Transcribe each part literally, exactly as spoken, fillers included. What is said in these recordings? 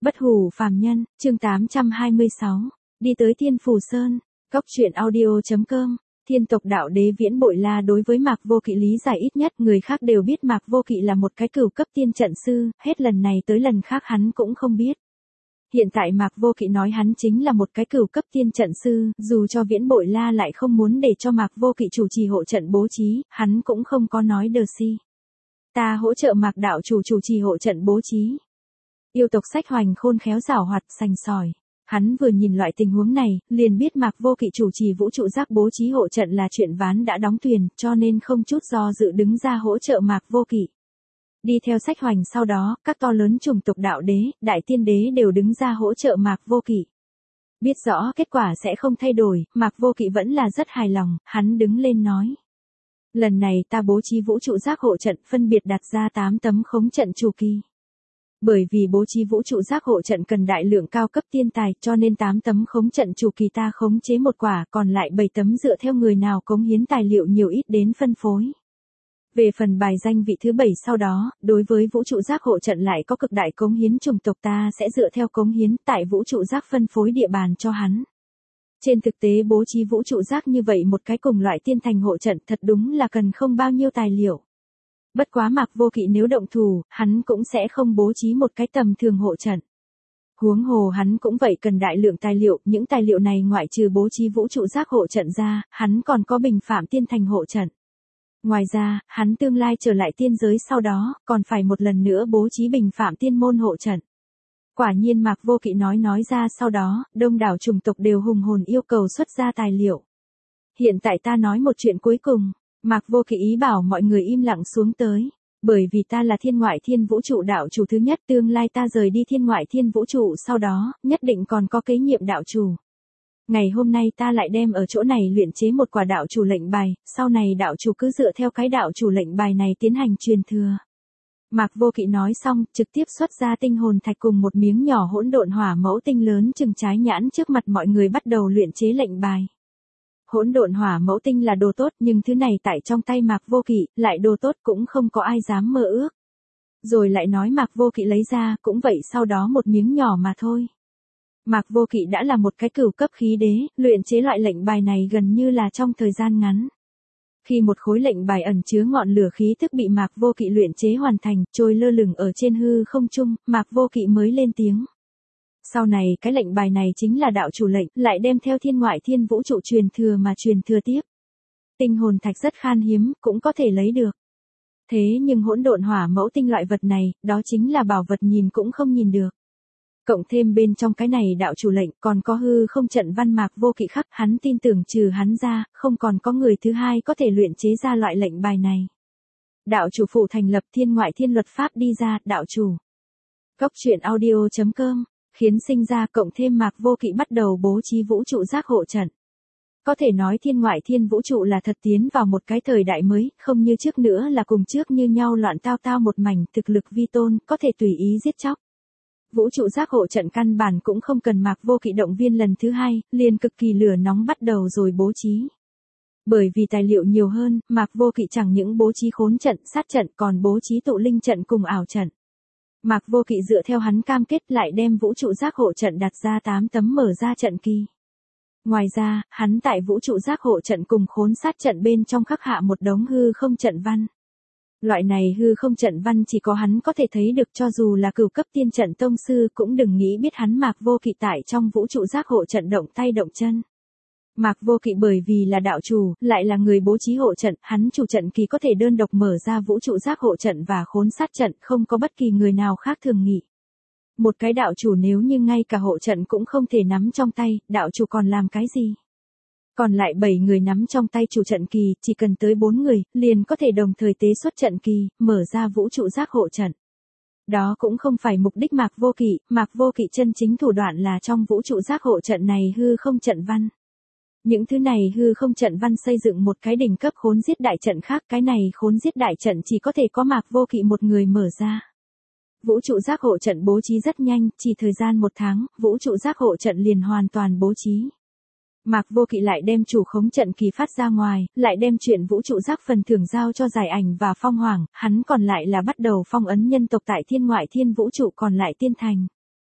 Bất hủ phàm nhân, chương tám trăm hai mươi sáu, đi tới Thiên Phù Sơn, Cốc truyện audio chấm com. Thiên tộc đạo đế Viễn Bội La đối với Mạc Vô Kỵ lý giải ít nhất, người khác đều biết Mạc Vô Kỵ là một cái cửu cấp tiên trận sư, hết lần này tới lần khác hắn cũng không biết. Hiện tại Mạc Vô Kỵ nói hắn chính là một cái cửu cấp tiên trận sư, dù cho Viễn Bội La lại không muốn để cho Mạc Vô Kỵ chủ trì hộ trận bố trí, hắn cũng không có nói đờ si. Ta hỗ trợ Mạc đạo chủ chủ trì hộ trận bố trí. Yêu tộc Sách Hoành khôn khéo giảo hoạt sành sỏi. Hắn vừa nhìn loại tình huống này, liền biết Mạc Vô Kỵ chủ trì vũ trụ giác bố trí hộ trận là chuyện ván đã đóng thuyền, cho nên không chút do dự đứng ra hỗ trợ Mạc Vô Kỵ. Đi theo Sách Hoành sau đó, các to lớn chủng tộc đạo đế, đại tiên đế đều đứng ra hỗ trợ Mạc Vô Kỵ. Biết rõ kết quả sẽ không thay đổi, Mạc Vô Kỵ vẫn là rất hài lòng, hắn đứng lên nói. Lần này ta bố trí vũ trụ giác hộ trận phân biệt đặt ra tám tấm khống trận chu kỳ. Bởi vì bố trí vũ trụ giác hộ trận cần đại lượng cao cấp tiên tài, cho nên tám tấm khống trận chu kỳ ta khống chế một quả, còn lại bảy tấm dựa theo người nào cống hiến tài liệu nhiều ít đến phân phối. Về phần bài danh vị thứ bảy sau đó, đối với vũ trụ giác hộ trận lại có cực đại cống hiến chủng tộc ta sẽ dựa theo cống hiến tại vũ trụ giác phân phối địa bàn cho hắn. Trên thực tế bố trí vũ trụ giác như vậy một cái cùng loại tiên thành hộ trận thật đúng là cần không bao nhiêu tài liệu. Bất quá Mạc Vô Kỵ nếu động thủ, hắn cũng sẽ không bố trí một cái tầm thường hộ trận. Huống hồ hắn cũng vậy cần đại lượng tài liệu, những tài liệu này ngoại trừ bố trí vũ trụ giác hộ trận ra, hắn còn có bình phạm tiên thành hộ trận. Ngoài ra, hắn tương lai trở lại tiên giới sau đó, còn phải một lần nữa bố trí bình phạm tiên môn hộ trận. Quả nhiên Mạc Vô Kỵ nói nói ra sau đó, đông đảo chủng tộc đều hùng hồn yêu cầu xuất ra tài liệu. Hiện tại ta nói một chuyện cuối cùng. Mạc Vô Kỵ ý bảo mọi người im lặng xuống tới, bởi vì ta là thiên ngoại thiên vũ trụ đạo chủ thứ nhất, tương lai ta rời đi thiên ngoại thiên vũ trụ sau đó, nhất định còn có kế nhiệm đạo chủ. Ngày hôm nay ta lại đem ở chỗ này luyện chế một quả đạo chủ lệnh bài, sau này đạo chủ cứ dựa theo cái đạo chủ lệnh bài này tiến hành truyền thừa. Mạc Vô Kỵ nói xong, trực tiếp xuất ra tinh hồn thạch cùng một miếng nhỏ hỗn độn hỏa mẫu tinh lớn chừng trái nhãn trước mặt mọi người bắt đầu luyện chế lệnh bài. Hỗn độn hỏa mẫu tinh là đồ tốt, nhưng thứ này tại trong tay Mạc Vô Kỵ, lại đồ tốt cũng không có ai dám mơ ước. Rồi lại nói Mạc Vô Kỵ lấy ra, cũng vậy sau đó một miếng nhỏ mà thôi. Mạc Vô Kỵ đã là một cái cửu cấp khí đế, luyện chế loại lệnh bài này gần như là trong thời gian ngắn. Khi một khối lệnh bài ẩn chứa ngọn lửa khí thức bị Mạc Vô Kỵ luyện chế hoàn thành, trôi lơ lửng ở trên hư không trung, Mạc Vô Kỵ mới lên tiếng. Sau này cái lệnh bài này chính là đạo chủ lệnh, lại đem theo thiên ngoại thiên vũ trụ truyền thừa mà truyền thừa tiếp. Tinh hồn thạch rất khan hiếm, cũng có thể lấy được. Thế nhưng hỗn độn hỏa mẫu tinh loại vật này, đó chính là bảo vật nhìn cũng không nhìn được. Cộng thêm bên trong cái này đạo chủ lệnh còn có hư không trận văn Mạc Vô Kỵ khắc, hắn tin tưởng trừ hắn ra, không còn có người thứ hai có thể luyện chế ra loại lệnh bài này. Đạo chủ phụ thành lập thiên ngoại thiên luật pháp đi ra, đạo chủ. Cốc truyện audio chấm com. Khiến sinh ra cộng thêm Mạc Vô Kỵ bắt đầu bố trí vũ trụ giác hộ trận. Có thể nói thiên ngoại thiên vũ trụ là thật tiến vào một cái thời đại mới, không như trước nữa là cùng trước như nhau loạn tao tao một mảnh, thực lực vi tôn, có thể tùy ý giết chóc. Vũ trụ giác hộ trận căn bản cũng không cần Mạc Vô Kỵ động viên lần thứ hai, liền cực kỳ lửa nóng bắt đầu rồi bố trí. Bởi vì tài liệu nhiều hơn, Mạc Vô Kỵ chẳng những bố trí khốn trận, sát trận còn bố trí tụ linh trận cùng ảo trận. Mạc Vô Kỵ dựa theo hắn cam kết lại đem vũ trụ giác hộ trận đặt ra tám tấm mở ra trận kỳ. Ngoài ra, hắn tại vũ trụ giác hộ trận cùng khốn sát trận bên trong khắc hạ một đống hư không trận văn. Loại này hư không trận văn chỉ có hắn có thể thấy được, cho dù là cửu cấp tiên trận tông sư cũng đừng nghĩ biết hắn Mạc Vô Kỵ tại trong vũ trụ giác hộ trận động tay động chân. Mạc Vô Kỵ bởi vì là đạo chủ, lại là người bố trí hộ trận, hắn chủ trận kỳ có thể đơn độc mở ra vũ trụ giác hộ trận và khốn sát trận, không có bất kỳ người nào khác thường nghị. Một cái đạo chủ nếu như ngay cả hộ trận cũng không thể nắm trong tay, đạo chủ còn làm cái gì? Còn lại bảy người nắm trong tay chủ trận kỳ, chỉ cần tới bốn người, liền có thể đồng thời tế xuất trận kỳ, mở ra vũ trụ giác hộ trận. Đó cũng không phải mục đích Mạc Vô Kỵ, Mạc Vô Kỵ chân chính thủ đoạn là trong vũ trụ giác hộ trận này hư không trận văn. Những thứ này hư không trận văn xây dựng một cái đỉnh cấp khốn giết đại trận khác, cái này khốn giết đại trận chỉ có thể có Mạc Vô Kỵ một người mở ra. Vũ trụ giác hộ trận bố trí rất nhanh, chỉ thời gian một tháng, vũ trụ giác hộ trận liền hoàn toàn bố trí. Mạc Vô Kỵ lại đem chủ khống trận kỳ phát ra ngoài, lại đem chuyện vũ trụ giác phần thưởng giao cho Giải Ảnh và Phong Hoàng, hắn còn lại là bắt đầu phong ấn nhân tộc tại thiên ngoại thiên vũ trụ còn lại tiên thành.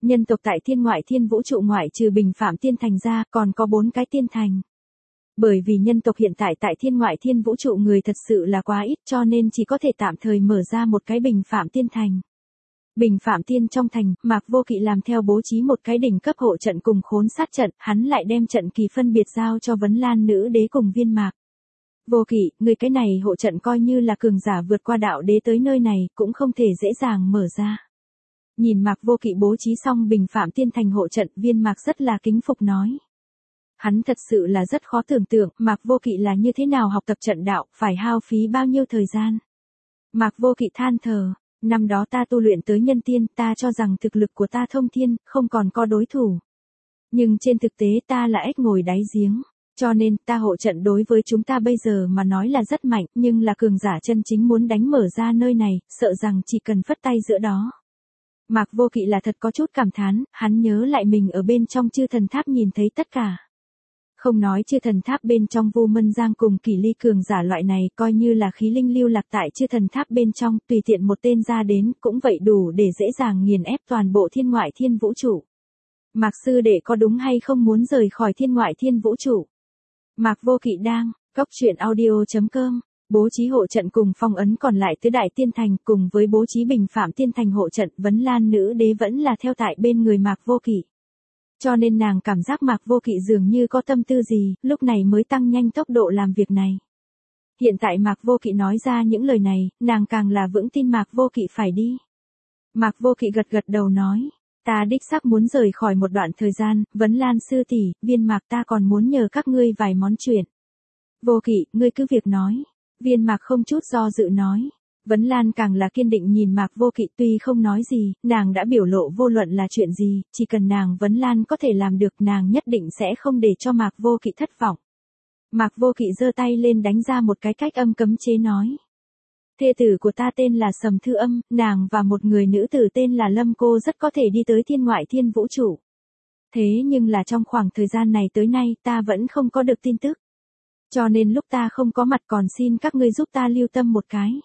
Nhân tộc tại thiên ngoại thiên vũ trụ ngoại trừ Bình Phạm Tiên Thành ra còn có bốn cái tiên thành. Bởi vì nhân tộc hiện tại tại thiên ngoại thiên vũ trụ người thật sự là quá ít cho nên chỉ có thể tạm thời mở ra một cái Bình Phạm Tiên Thành. Bình Phạm Tiên trong thành, Mạc Vô Kỵ làm theo bố trí một cái đỉnh cấp hộ trận cùng khốn sát trận, hắn lại đem trận kỳ phân biệt giao cho Vấn Lan Nữ Đế cùng Viên Mạc. Vô Kỵ, người cái này hộ trận coi như là cường giả vượt qua đạo đế tới nơi này, cũng không thể dễ dàng mở ra. Nhìn Mạc Vô Kỵ bố trí xong Bình Phạm Tiên Thành hộ trận, Viên Mạc rất là kính phục nói. Hắn thật sự là rất khó tưởng tượng, Mạc Vô Kỵ là như thế nào học tập trận đạo, phải hao phí bao nhiêu thời gian. Mạc Vô Kỵ than thở, năm đó ta tu luyện tới nhân tiên, ta cho rằng thực lực của ta thông thiên, không còn có đối thủ. Nhưng trên thực tế ta là ếch ngồi đáy giếng, cho nên ta hộ trận đối với chúng ta bây giờ mà nói là rất mạnh, nhưng là cường giả chân chính muốn đánh mở ra nơi này, sợ rằng chỉ cần phất tay giữa đó. Mạc Vô Kỵ là thật có chút cảm thán, hắn nhớ lại mình ở bên trong chư thần tháp nhìn thấy tất cả. Không nói chư thần tháp bên trong Vu Mân Giang cùng Kỷ Ly cường giả loại này coi như là khí linh lưu lạc tại chư thần tháp bên trong, tùy tiện một tên ra đến cũng vậy đủ để dễ dàng nghiền ép toàn bộ thiên ngoại thiên vũ trụ. Mạc sư đệ có đúng hay không muốn rời khỏi thiên ngoại thiên vũ trụ? Mạc Vô Kỵ đang, cốc truyện audio chấm com, bố trí hộ trận cùng phong ấn còn lại tứ đại tiên thành cùng với bố trí Bình Phạm Tiên Thành hộ trận, Vấn Lan Nữ Đế vẫn là theo tại bên người Mạc Vô Kỵ. Cho nên nàng cảm giác Mạc Vô Kỵ dường như có tâm tư gì, lúc này mới tăng nhanh tốc độ làm việc này. Hiện tại Mạc Vô Kỵ nói ra những lời này, nàng càng là vững tin Mạc Vô Kỵ phải đi. Mạc Vô Kỵ gật gật đầu nói, ta đích xác muốn rời khỏi một đoạn thời gian, Vấn Lan sư tỷ, Viên Mạc ta còn muốn nhờ các ngươi vài món chuyện. Vô Kỵ, ngươi cứ việc nói. Viên Mạc không chút do dự nói. Vấn Lan càng là kiên định nhìn Mạc Vô Kỵ, tuy không nói gì, nàng đã biểu lộ vô luận là chuyện gì, chỉ cần nàng Vấn Lan có thể làm được nàng nhất định sẽ không để cho Mạc Vô Kỵ thất vọng. Mạc Vô Kỵ giơ tay lên đánh ra một cái cách âm cấm chế nói. Thê tử của ta tên là Sầm Thư Âm, nàng và một người nữ tử tên là Lâm Cô rất có thể đi tới thiên ngoại thiên vũ trụ. Thế nhưng là trong khoảng thời gian này tới nay ta vẫn không có được tin tức. Cho nên lúc ta không có mặt còn xin các ngươi giúp ta lưu tâm một cái.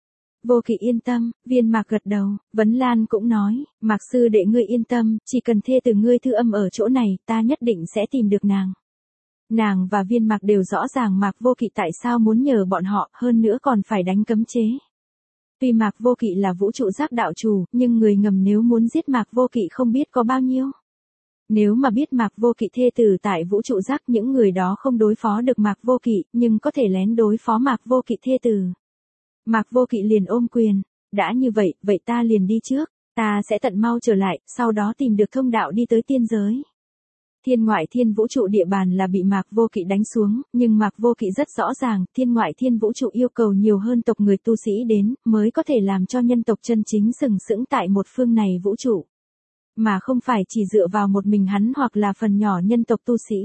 Vô Kỵ yên tâm, Viên Mạc gật đầu, Vấn Lan cũng nói, Mạc sư đệ ngươi yên tâm, chỉ cần thê tử ngươi Thư Âm ở chỗ này, ta nhất định sẽ tìm được nàng. Nàng và Viên Mạc đều rõ ràng Mạc Vô Kỵ tại sao muốn nhờ bọn họ, hơn nữa còn phải đánh cấm chế. Tuy Mạc Vô Kỵ là vũ trụ giác đạo chủ, nhưng người ngầm nếu muốn giết Mạc Vô Kỵ không biết có bao nhiêu. Nếu mà biết Mạc Vô Kỵ thê tử tại vũ trụ giác, những người đó không đối phó được Mạc Vô Kỵ, nhưng có thể lén đối phó Mạc Vô Kỵ thê tử. Mạc Vô Kỵ liền ôm quyền, đã như vậy, vậy ta liền đi trước, ta sẽ tận mau trở lại, sau đó tìm được thông đạo đi tới tiên giới. Thiên ngoại thiên vũ trụ địa bàn là bị Mạc Vô Kỵ đánh xuống, nhưng Mạc Vô Kỵ rất rõ ràng, thiên ngoại thiên vũ trụ yêu cầu nhiều hơn tộc người tu sĩ đến, mới có thể làm cho nhân tộc chân chính sừng sững tại một phương này vũ trụ. Mà không phải chỉ dựa vào một mình hắn hoặc là phần nhỏ nhân tộc tu sĩ.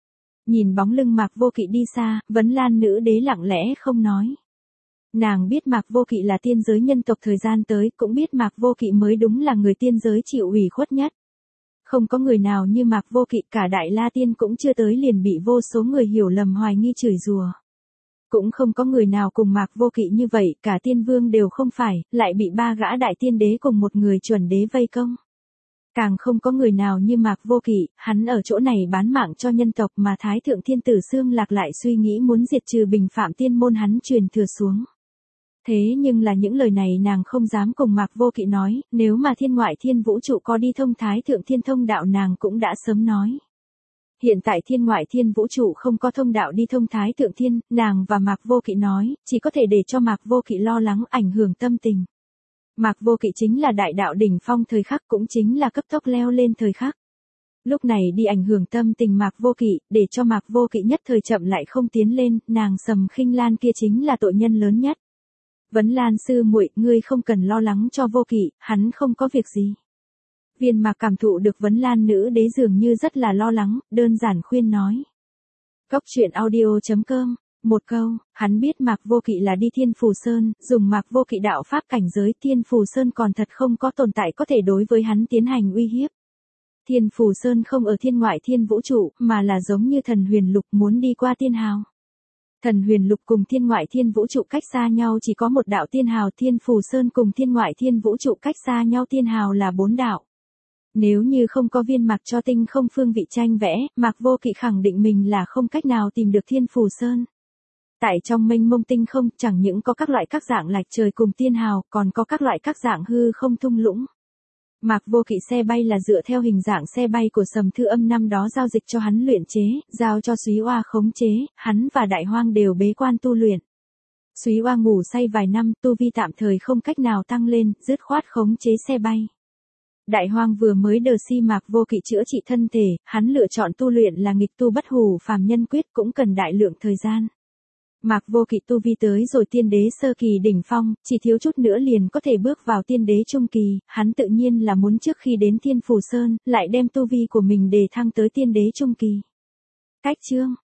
Nhìn bóng lưng Mạc Vô Kỵ đi xa, Vấn Lan Nữ Đế lặng lẽ không nói. Nàng biết Mạc Vô Kỵ là tiên giới nhân tộc thời gian tới, cũng biết Mạc Vô Kỵ mới đúng là người tiên giới chịu ủy khuất nhất. Không có người nào như Mạc Vô Kỵ, cả Đại La Tiên cũng chưa tới liền bị vô số người hiểu lầm hoài nghi chửi rủa. Cũng không có người nào cùng Mạc Vô Kỵ như vậy, cả tiên vương đều không phải, lại bị ba gã đại tiên đế cùng một người chuẩn đế vây công. Càng không có người nào như Mạc Vô Kỵ, hắn ở chỗ này bán mạng cho nhân tộc mà Thái Thượng Thiên Tử Xương Lạc lại suy nghĩ muốn diệt trừ Bình Phạm Tiên môn hắn truyền thừa xuống. Thế nhưng là những lời này nàng không dám cùng Mạc Vô Kỵ nói, nếu mà thiên ngoại thiên vũ trụ có đi thông Thái Thượng Thiên thông đạo nàng cũng đã sớm nói. Hiện tại thiên ngoại thiên vũ trụ không có thông đạo đi thông Thái Thượng Thiên, nàng và Mạc Vô Kỵ nói, chỉ có thể để cho Mạc Vô Kỵ lo lắng ảnh hưởng tâm tình. Mạc Vô Kỵ chính là đại đạo đỉnh phong thời khắc, cũng chính là cấp tốc leo lên thời khắc. Lúc này đi ảnh hưởng tâm tình Mạc Vô Kỵ, để cho Mạc Vô Kỵ nhất thời chậm lại không tiến lên, nàng Sầm Khinh Lan kia chính là tội nhân lớn nhất. Vấn Lan sư muội, ngươi không cần lo lắng cho Vô Kỵ, hắn không có việc gì. Viên Mạc cảm thụ được Vấn Lan Nữ Đế dường như rất là lo lắng, đơn giản khuyên nói. Cốc truyện audio chấm com, một câu, hắn biết Mạc Vô Kỵ là đi Thiên Phù Sơn, dùng Mạc Vô Kỵ đạo pháp cảnh giới Thiên Phù Sơn còn thật không có tồn tại có thể đối với hắn tiến hành uy hiếp. Thiên Phù Sơn không ở thiên ngoại thiên vũ trụ, mà là giống như thần huyền lục muốn đi qua tiên hào. Thần huyền lục cùng thiên ngoại thiên vũ trụ cách xa nhau chỉ có một đạo tiên hào, Thiên Phù Sơn cùng thiên ngoại thiên vũ trụ cách xa nhau tiên hào là bốn đạo. Nếu như không có viên mạc cho tinh không phương vị tranh vẽ, Mạc Vô Kỵ khẳng định mình là không cách nào tìm được Thiên Phù Sơn. Tại trong mênh mông tinh không, chẳng những có các loại các dạng lạch trời cùng tiên hào, còn có các loại các dạng hư không thung lũng. Mạc Vô Kỵ xe bay là dựa theo hình dạng xe bay của Sầm Thư Âm năm đó giao dịch cho hắn luyện chế, giao cho Súy Oa khống chế, hắn và Đại Hoang đều bế quan tu luyện. Súy Oa ngủ say vài năm, tu vi tạm thời không cách nào tăng lên, dứt khoát khống chế xe bay. Đại Hoang vừa mới đờ si Mạc Vô Kỵ chữa trị thân thể, hắn lựa chọn tu luyện là nghịch tu bất hủ phàm nhân quyết cũng cần đại lượng thời gian. Mạc Vô Kỵ tu vi tới rồi tiên đế sơ kỳ đỉnh phong, chỉ thiếu chút nữa liền có thể bước vào tiên đế trung kỳ, hắn tự nhiên là muốn trước khi đến Thiên Phù Sơn, lại đem tu vi của mình đề thăng tới tiên đế trung kỳ. Cách chương